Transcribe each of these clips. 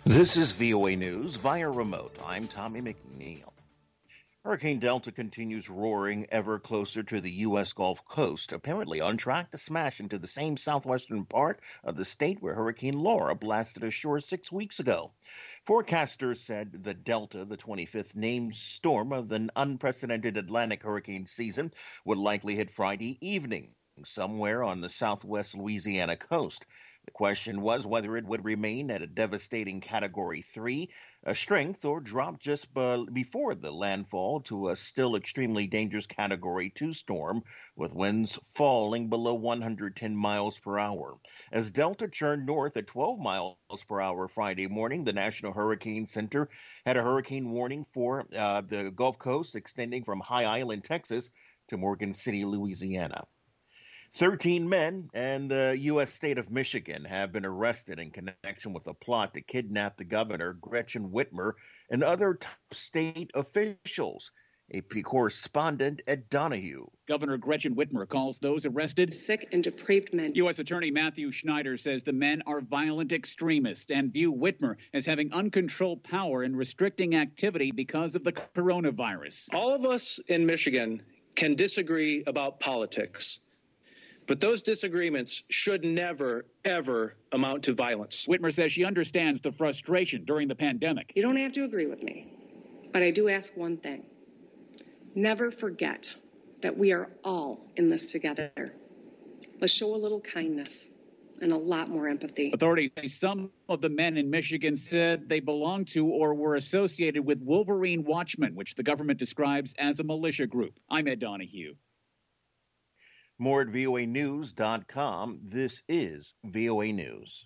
This is VOA News via remote. I'm Tommy McNeil. Hurricane Delta continues roaring ever closer to the U.S. Gulf Coast, apparently on track to smash into the same southwestern part of the state where Hurricane Laura blasted ashore 6 weeks ago. Forecasters said the Delta, the 25th named storm of the unprecedented Atlantic hurricane season, would likely hit Friday evening somewhere on the southwest Louisiana coast. The question was whether it would remain at a devastating Category 3 strength or drop just before the landfall to a still extremely dangerous Category 2 storm with winds falling below 110 miles per hour. As Delta churned north at 12 miles per hour Friday morning, the National Hurricane Center had a hurricane warning for the Gulf Coast extending from High Island, Texas to Morgan City, Louisiana. 13 men and the U.S. state of Michigan have been arrested in connection with a plot to kidnap the governor, Gretchen Whitmer, and other top state officials. AP correspondent Ed Donahue. Governor Gretchen Whitmer calls those arrested sick and depraved men. U.S. Attorney Matthew Schneider says the men are violent extremists and view Whitmer as having uncontrolled power and restricting activity because of the coronavirus. All of us in Michigan can disagree about politics, but those disagreements should never, ever amount to violence. Whitmer says she understands the frustration during the pandemic. You don't have to agree with me, but I do ask one thing. Never forget that we are all in this together. Let's show a little kindness and a lot more empathy. Authorities say some of the men in Michigan said they belonged to or were associated with Wolverine Watchmen, which the government describes as a militia group. I'm Ed Donahue. More at voanews.com. This is VOA News.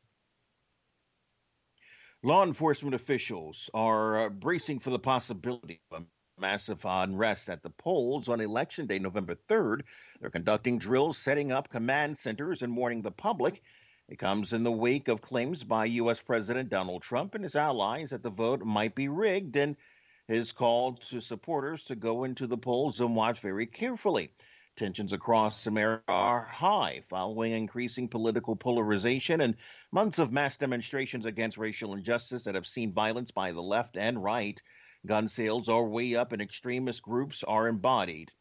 Law enforcement officials are bracing for the possibility of a massive unrest at the polls on Election Day, November 3rd. They're conducting drills, setting up command centers, and warning the public. It comes in the wake of claims by U.S. President Donald Trump and his allies that the vote might be rigged, and his call to supporters to go into the polls and watch very carefully. Tensions across America are high following increasing political polarization and months of mass demonstrations against racial injustice that have seen violence by the left and right. Gun sales are way up and extremist groups are embodied.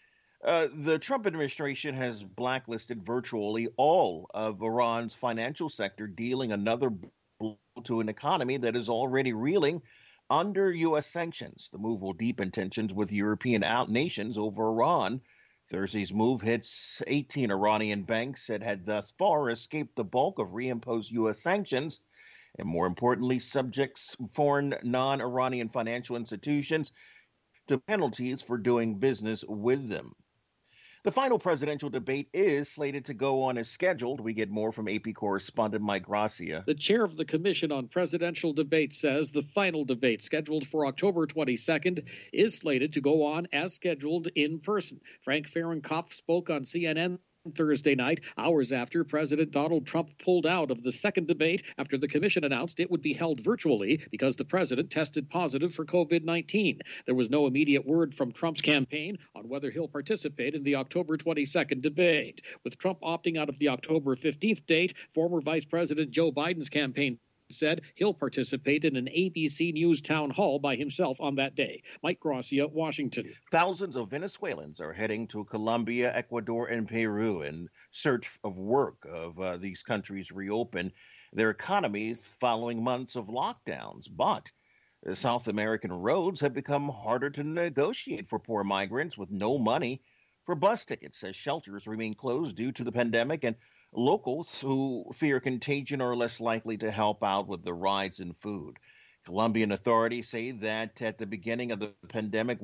The Trump administration has blacklisted virtually all of Iran's financial sector, dealing another blow to an economy that is already reeling under U.S. sanctions. The move will deepen tensions with European nations over Iran. Thursday's move hits 18 Iranian banks that had thus far escaped the bulk of reimposed U.S. sanctions, and more importantly, subjects foreign non-Iranian financial institutions to penalties for doing business with them. The final presidential debate is slated to go on as scheduled. We get more from AP correspondent Mike Gracia. The chair of the Commission on Presidential Debates says the final debate, scheduled for October 22nd, is slated to go on as scheduled in person. Frank Fahrenkopf spoke on CNN Thursday night, hours after President Donald Trump pulled out of the second debate after the commission announced it would be held virtually because the president tested positive for COVID-19. There was no immediate word from Trump's campaign on whether he'll participate in the October 22nd debate. With Trump opting out of the October 15th date, former Vice President Joe Biden's campaign said he'll participate in an ABC News town hall by himself on that day. Mike Gracia, Washington. Thousands of Venezuelans are heading to Colombia, Ecuador, and Peru in search of work of these countries reopen their economies following months of lockdowns. But the South American roads have become harder to negotiate for poor migrants with no money for bus tickets, as shelters remain closed due to the pandemic, and locals who fear contagion are less likely to help out with the rides and food. Colombian authorities say that at the beginning of the pandemic,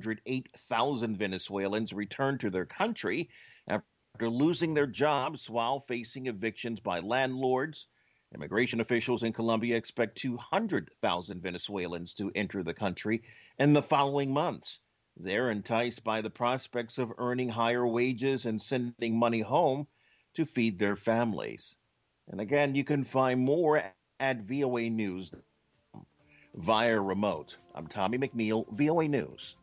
108,000 Venezuelans returned to their country after losing their jobs while facing evictions by landlords. Immigration officials in Colombia expect 200,000 Venezuelans to enter the country in the following months. They're enticed by the prospects of earning higher wages and sending money home to feed their families. And again, you can find more at VOA News via remote. I'm Tommy McNeil, VOA News.